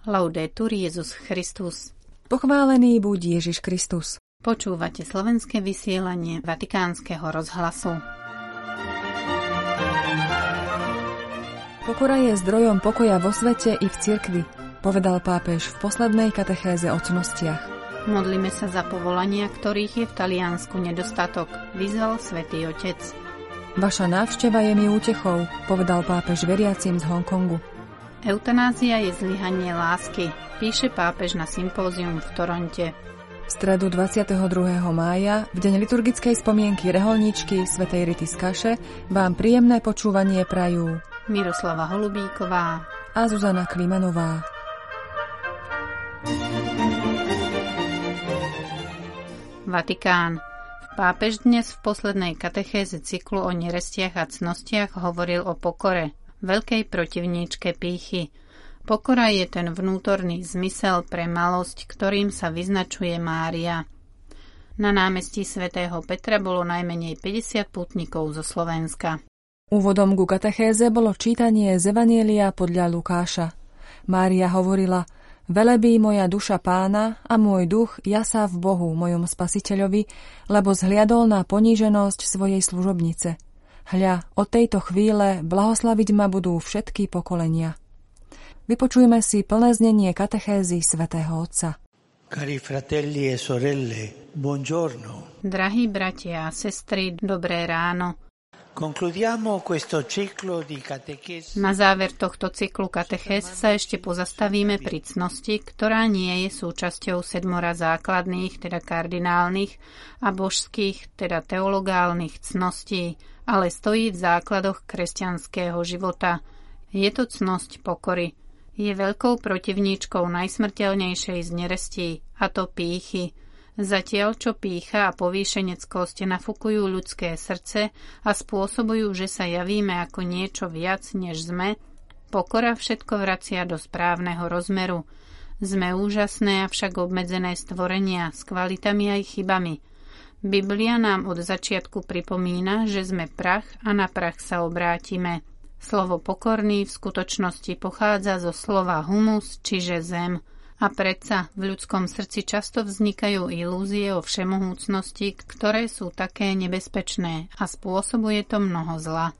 Laudetur Jesus Christus. Pochválený buď Ježiš Kristus. Počúvate slovenské vysielanie Vatikánskeho rozhlasu. Pokora je zdrojom pokoja vo svete i v cirkvi, povedal pápež v poslednej katechéze o cnostiach. Modlíme sa za povolania, ktorých je v Taliansku nedostatok, vyzval Svätý Otec. Vaša návšteva je mi útechou, povedal pápež veriacim z Hongkongu. Eutanázia je zlyhanie lásky, píše pápež na sympózium v Toronte. V stredu 22. mája, v deň liturgickej spomienky reholníčky svätej Rity z Kaše, vám príjemné počúvanie prajú Miroslava Holubíková a Zuzana Klimanová. Vatikán. Pápež dnes v poslednej katechéze cyklu o nerestiach a cnostiach hovoril o pokore, veľkej protivníčke pýchy. Pokora je ten vnútorný zmysel pre malosť, ktorým sa vyznačuje Mária. Na námestí svätého Petra bolo najmenej 50 pútnikov zo Slovenska. Úvodom ku katechéze bolo čítanie z Evanjelia podľa Lukáša. Mária hovorila: Velebí moja duša Pána a môj duch jasá v Bohu, mojom Spasiteľovi, lebo zhliadol na poníženosť svojej služobnice. Hľa, od tejto chvíle blahoslaviť ma budú všetky pokolenia. Vypočujme si plné znenie katechézy svätého Otca. Cari fratelli e sorelle, buongiorno. Drahí bratia a sestry, dobré ráno. Concludiamo questo ciclo di catechesi. Na záver tohto cyklu katechéz sa ešte pozastavíme pri cnosti, ktorá nie je súčasťou sedmora základných, teda kardinálnych, a božských, teda teologálnych cností, ale stojí v základoch kresťanského života. Je to cnosť pokory. Je veľkou protivníčkou najsmrteľnejšej z nerestí, a to pýchy. Zatiaľ, čo pýcha a povýšeneckosť nafúkujú ľudské srdce a spôsobujú, že sa javíme ako niečo viac, než sme, pokora všetko vracia do správneho rozmeru. Sme úžasné, avšak obmedzené stvorenia s kvalitami aj chybami. Biblia nám od začiatku pripomína, že sme prach a na prach sa obrátime. Slovo pokorný v skutočnosti pochádza zo slova humus, čiže zem. A predsa v ľudskom srdci často vznikajú ilúzie o všemohúcnosti, ktoré sú také nebezpečné a spôsobuje to mnoho zla.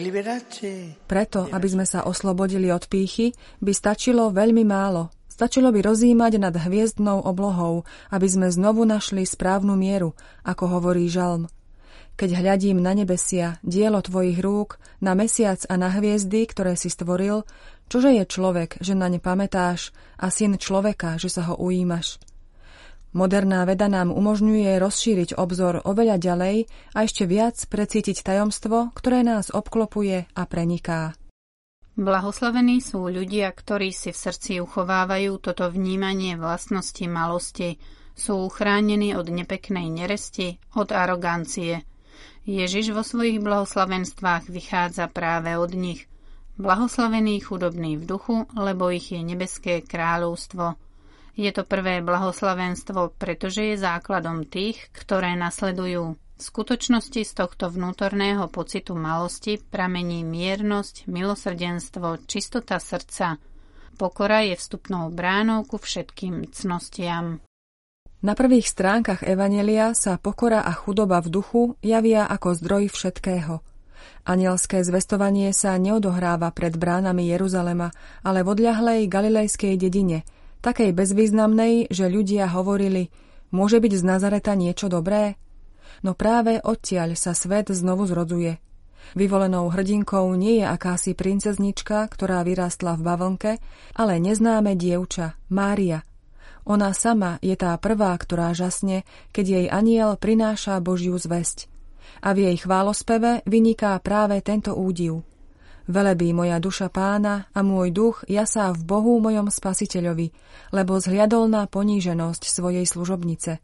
Preto, aby sme sa oslobodili od pýchy, by stačilo veľmi málo. Stačilo by rozímať nad hviezdnou oblohou, aby sme znovu našli správnu mieru, ako hovorí žalm. Keď hľadím na nebesia, dielo tvojich rúk, na mesiac a na hviezdy, ktoré si stvoril, čože je človek, že na ne pamätáš, a syn človeka, že sa ho ujímaš. Moderná veda nám umožňuje rozšíriť obzor oveľa ďalej a ešte viac precítiť tajomstvo, ktoré nás obklopuje a preniká. Blahoslavení sú ľudia, ktorí si v srdci uchovávajú toto vnímanie vlastnosti malosti. Sú uchránení od nepeknej neresti, od arogancie. Ježiš vo svojich blahoslavenstvách vychádza práve od nich. Blahoslavení chudobní v duchu, lebo ich je nebeské kráľovstvo. Je to prvé blahoslavenstvo, pretože je základom tých, ktoré nasledujú. V skutočnosti z tohto vnútorného pocitu malosti pramení miernosť, milosrdenstvo, čistota srdca. Pokora je vstupnou bránou ku všetkým cnostiam. Na prvých stránkach Evanjelia sa pokora a chudoba v duchu javia ako zdroj všetkého. Anielské zvestovanie sa neodohráva pred bránami Jeruzalema, ale v odľahlej galilejskej dedine, takej bezvýznamnej, že ľudia hovorili: môže byť z Nazareta niečo dobré? No práve odtiaľ sa svet znovu zrodzuje. Vyvolenou hrdinkou nie je akási princeznička, ktorá vyrástla v bavlnke, ale neznáme dievča, Mária. Ona sama je tá prvá, ktorá žasne, keď jej anjel prináša Božiu zvesť. A v jej chválospeve vyniká práve tento údiv. Velebí moja duša Pána a môj duch jasá v Bohu mojom Spasiteľovi, lebo zhliadol na poníženosť svojej služobnice.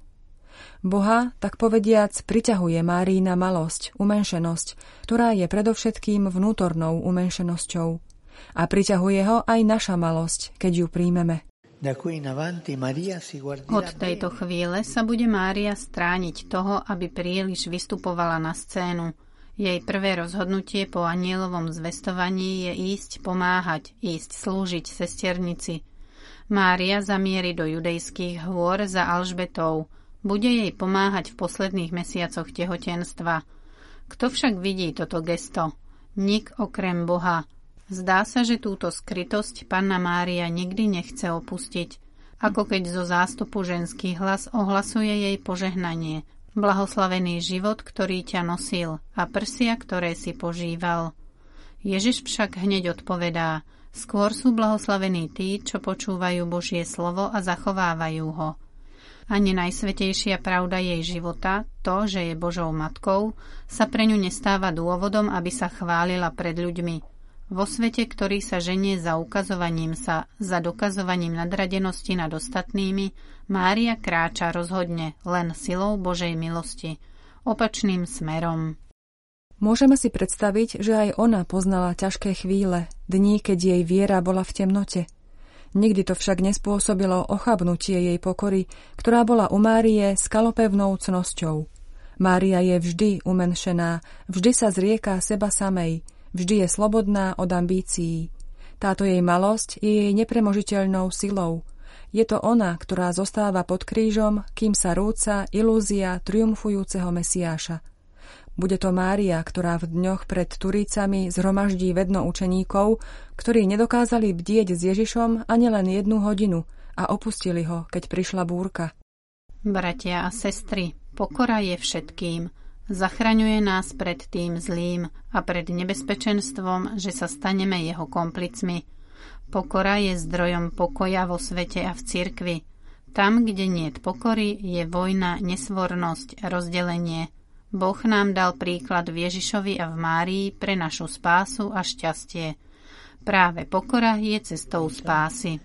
Boha, tak povediac, priťahuje Márína malosť, umenšenosť, ktorá je predovšetkým vnútornou umenšenosťou. A priťahuje ho aj naša malosť, keď ju príjmeme. Od tejto chvíle sa bude Mária strániť toho, aby príliš vystupovala na scénu. Jej prvé rozhodnutie po anjelovom zvestovaní je ísť pomáhať, ísť slúžiť sesternici. Mária zamierí do judejských hôr za Alžbetou. Bude jej pomáhať v posledných mesiacoch tehotenstva. Kto však vidí toto gesto? Nik okrem Boha. Zdá sa, že túto skrytosť Panna Mária nikdy nechce opustiť. Ako keď zo zástupu ženský hlas ohlasuje jej požehnanie. Blahoslavený život, ktorý ťa nosil, a prsia, ktoré si požíval. Ježiš však hneď odpovedá: skôr sú blahoslavení tí, čo počúvajú Božie slovo a zachovávajú ho. Ani najsvätejšia pravda jej života, to, že je Božou matkou, sa pre ňu nestáva dôvodom, aby sa chválila pred ľuďmi. Vo svete, ktorý sa ženie za ukazovaním sa, za dokazovaním nadradenosti nad ostatnými, Mária kráča rozhodne len silou Božej milosti, opačným smerom. Môžeme si predstaviť, že aj ona poznala ťažké chvíle, dní, keď jej viera bola v temnote. Nikdy to však nespôsobilo ochabnutie jej pokory, ktorá bola u Márie skalopevnou cnosťou. Mária je vždy umenšená, vždy sa zrieka seba samej, vždy je slobodná od ambícií. Táto jej malosť je jej nepremožiteľnou silou. Je to ona, ktorá zostáva pod krížom, kým sa rúca ilúzia triumfujúceho Mesiáša. Bude to Mária, ktorá v dňoch pred Turícami zhromaždí vedno učeníkov, ktorí nedokázali bdieť s Ježišom ani len 1 hodinu a opustili ho, keď prišla búrka. Bratia a sestry, pokora je všetkým. Zachraňuje nás pred tým zlým a pred nebezpečenstvom, že sa staneme jeho komplicmi. Pokora je zdrojom pokoja vo svete a v cirkvi. Tam, kde niet pokory, je vojna, nesvornosť, rozdelenie. Boh nám dal príklad v Ježišovi a v Márii pre našu spásu a šťastie. Práve pokora je cestou spásy.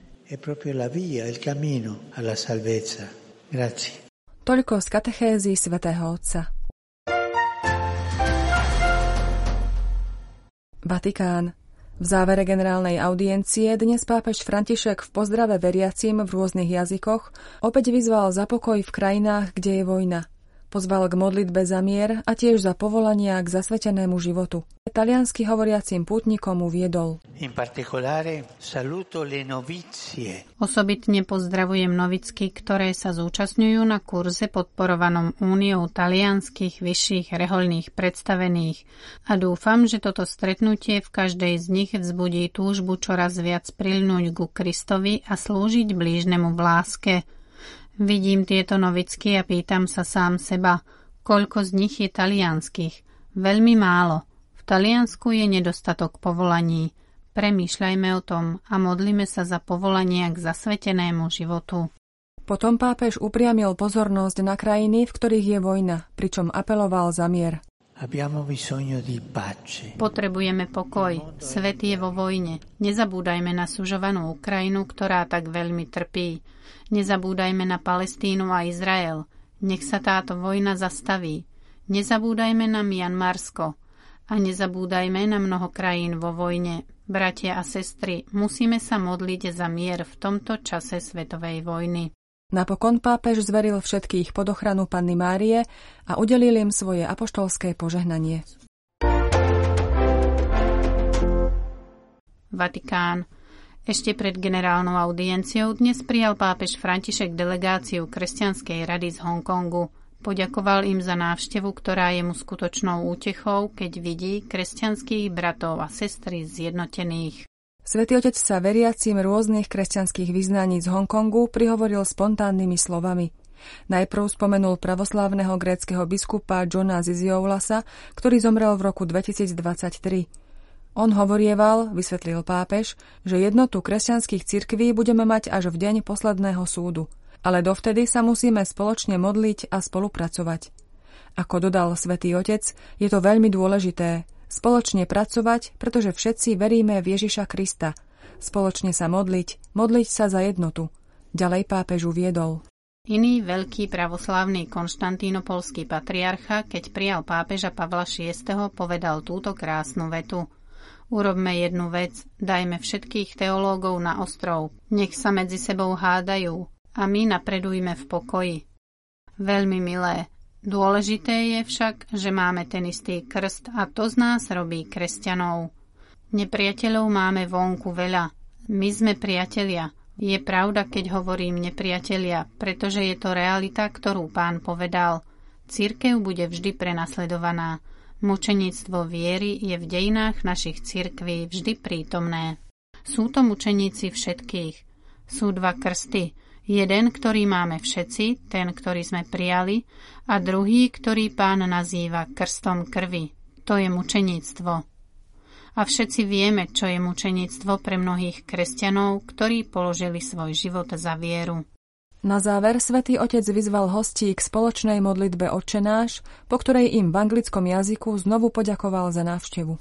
Toľko z katechézy svätého Otca. Vatikán. V závere generálnej audiencie dnes pápež František v pozdrave veriacim v rôznych jazykoch opäť vyzval za pokoj v krajinách, kde je vojna. Pozval k modlitbe za mier a tiež za povolania k zasvetenému životu. Taliansky hovoriacim pútnikom uviedol: Osobitne pozdravujem novicky, ktoré sa zúčastňujú na kurze podporovanom Úniou talianskych vyšších rehoľných predstavených a dúfam, že toto stretnutie v každej z nich vzbudí túžbu čoraz viac prilnúť ku Kristovi a slúžiť blížnemu v láske. Vidím tieto novicky a pýtam sa sám seba, koľko z nich je talianskych. Veľmi málo. V Taliansku je nedostatok povolaní. Premýšľajme o tom a modlíme sa za povolania k zasvetenému životu. Potom pápež upriamil pozornosť na krajiny, v ktorých je vojna, pričom apeloval za mier. Potrebujeme pokoj. Svet je vo vojne. Nezabúdajme na sužovanú Ukrajinu, ktorá tak veľmi trpí. Nezabúdajme na Palestínu a Izrael. Nech sa táto vojna zastaví. Nezabúdajme na Mianmarsko. A nezabúdajme na mnoho krajín vo vojne. Bratia a sestry, musíme sa modliť za mier v tomto čase svetovej vojny. Napokon pápež zveril všetkých pod ochranu Panny Márie a udelil im svoje apoštolské požehnanie. Vatikán. Ešte pred generálnou audienciou dnes prijal pápež František delegáciu Kresťanskej rady z Hongkongu. Poďakoval im za návštevu, ktorá je mu skutočnou útechou, keď vidí kresťanských bratov a sestry zjednotených. Svätý Otec sa veriacim rôznych kresťanských vyznaní z Hongkongu prihovoril spontánnymi slovami. Najprv spomenul pravoslávneho gréckeho biskupa Johna Zizioulasa, ktorý zomrel v roku 2023. On hovorieval, vysvetlil pápež, že jednotu kresťanských cirkví budeme mať až v deň posledného súdu, ale dovtedy sa musíme spoločne modliť a spolupracovať. Ako dodal Svätý Otec, je to veľmi dôležité spoločne pracovať, pretože všetci veríme v Ježiša Krista. Spoločne sa modliť sa za jednotu. Ďalej pápež uviedol: Iný veľký pravoslávny konštantínopolský patriarcha, keď prijal pápeža Pavla VI., povedal túto krásnu vetu: Urobme jednu vec, dajme všetkých teológov na ostrov, nech sa medzi sebou hádajú a my napredujme v pokoji. Veľmi milé. Dôležité je však, že máme ten istý krst a to z nás robí kresťanov. Nepriateľov máme vonku veľa. My sme priatelia. Je pravda, keď hovorím nepriatelia, pretože je to realita, ktorú Pán povedal. Cirkev bude vždy prenasledovaná. Mučeníctvo viery je v dejinách našich cirkví vždy prítomné. Sú to mučeníci všetkých. Sú dva krsty. Jeden, ktorý máme všetci, ten, ktorý sme prijali, a druhý, ktorý Pán nazýva krstom krvi. To je mučeníctvo. A všetci vieme, čo je mučeníctvo pre mnohých kresťanov, ktorí položili svoj život za vieru. Na záver Svätý Otec vyzval hostí k spoločnej modlitbe Otčenáš, po ktorej im v anglickom jazyku znovu poďakoval za návštevu.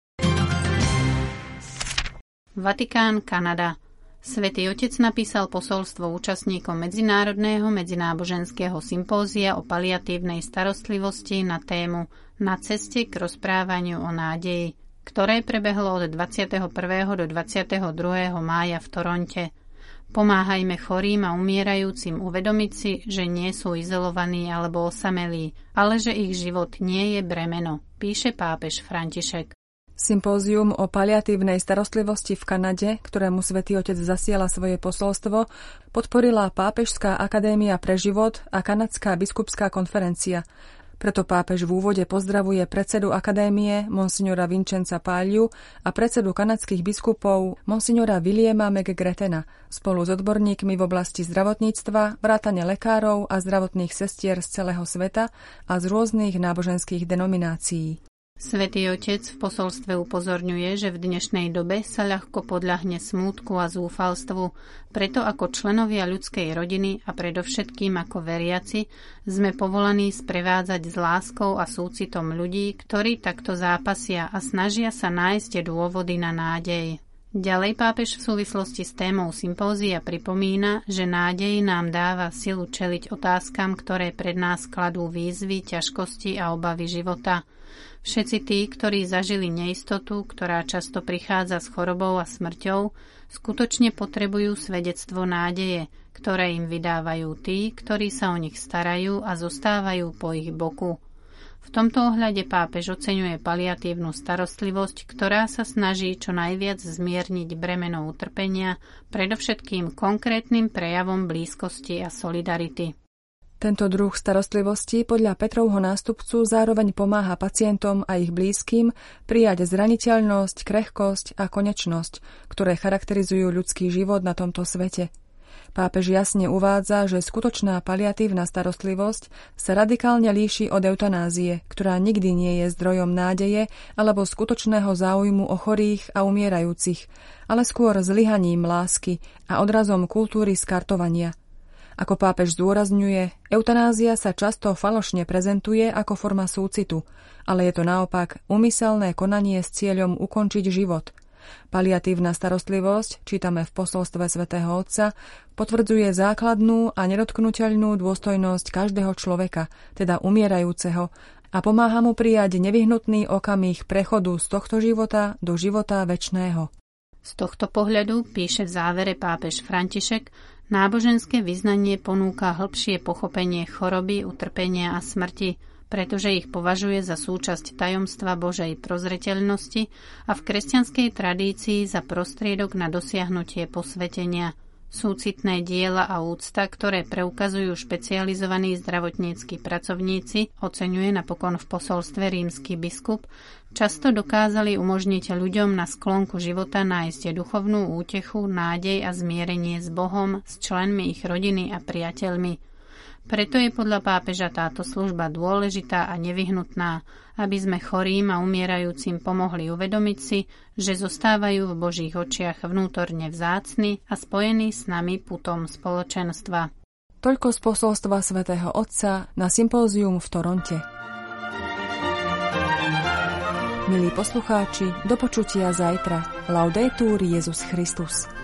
Vatikán, Kanada. Svätý Otec napísal posolstvo účastníkom medzinárodného medzináboženského sympózia o paliatívnej starostlivosti na tému Na ceste k rozprávaniu o nádeji, ktoré prebehlo od 21. do 22. mája v Toronte. Pomáhajme chorým a umierajúcim uvedomiť si, že nie sú izolovaní alebo osamelí, ale že ich život nie je bremeno, píše pápež František. Sympózium o paliatívnej starostlivosti v Kanade, ktorému Svätý Otec zasiela svoje posolstvo, podporila Pápežská akadémia pre život a Kanadská biskupská konferencia. Preto pápež v úvode pozdravuje predsedu akadémie monsignora Vincenza Páliu a predsedu kanadských biskupov monsignora Williama McGretena spolu s odborníkmi v oblasti zdravotníctva, vrátane lekárov a zdravotných sestier z celého sveta a z rôznych náboženských denominácií. Svätý Otec v posolstve upozorňuje, že v dnešnej dobe sa ľahko podľahne smútku a zúfalstvu, preto ako členovia ľudskej rodiny a predovšetkým ako veriaci sme povolaní sprevádzať s láskou a súcitom ľudí, ktorí takto zápasia a snažia sa nájsť dôvody na nádej. Ďalej pápež v súvislosti s témou sympózia pripomína, že nádej nám dáva silu čeliť otázkam, ktoré pred nás kladú výzvy, ťažkosti a obavy života. Všetci tí, ktorí zažili neistotu, ktorá často prichádza s chorobou a smrťou, skutočne potrebujú svedectvo nádeje, ktoré im vydávajú tí, ktorí sa o nich starajú a zostávajú po ich boku. V tomto ohľade pápež oceňuje paliatívnu starostlivosť, ktorá sa snaží čo najviac zmierniť bremeno utrpenia, predovšetkým konkrétnym prejavom blízkosti a solidarity. Tento druh starostlivosti podľa Petrovho nástupcu zároveň pomáha pacientom a ich blízkym prijať zraniteľnosť, krehkosť a konečnosť, ktoré charakterizujú ľudský život na tomto svete. Pápež jasne uvádza, že skutočná paliatívna starostlivosť sa radikálne líši od eutanázie, ktorá nikdy nie je zdrojom nádeje alebo skutočného záujmu o chorých a umierajúcich, ale skôr zlyhaním lásky a odrazom kultúry skartovania. Ako pápež zdôrazňuje, eutanázia sa často falošne prezentuje ako forma súcitu, ale je to naopak úmyselné konanie s cieľom ukončiť život. Paliatívna starostlivosť, čítame v posolstve svätého Otca, potvrdzuje základnú a nedotknuteľnú dôstojnosť každého človeka, teda umierajúceho, a pomáha mu prijať nevyhnutný okamih prechodu z tohto života do života večného. Z tohto pohľadu, píše v závere pápež František, náboženské vyznanie ponúka hĺbšie pochopenie choroby, utrpenia a smrti, pretože ich považuje za súčasť tajomstva Božej prozreteľnosti a v kresťanskej tradícii za prostriedok na dosiahnutie posvetenia. Súcitné diela a úcta, ktoré preukazujú špecializovaní zdravotnícki pracovníci, oceňuje napokon v posolstve rímsky biskup, často dokázali umožniť ľuďom na sklonku života nájsť duchovnú útechu, nádej a zmierenie s Bohom, s členmi ich rodiny a priateľmi. Preto je podľa pápeža táto služba dôležitá a nevyhnutná, aby sme chorým a umierajúcim pomohli uvedomiť si, že zostávajú v Božích očiach vnútorne vzácni a spojení s nami putom spoločenstva. Toľko z posolstva svätého Otca na sympózium v Toronte. Milí poslucháči, do počutia zajtra. Laudetur Jesus Christus.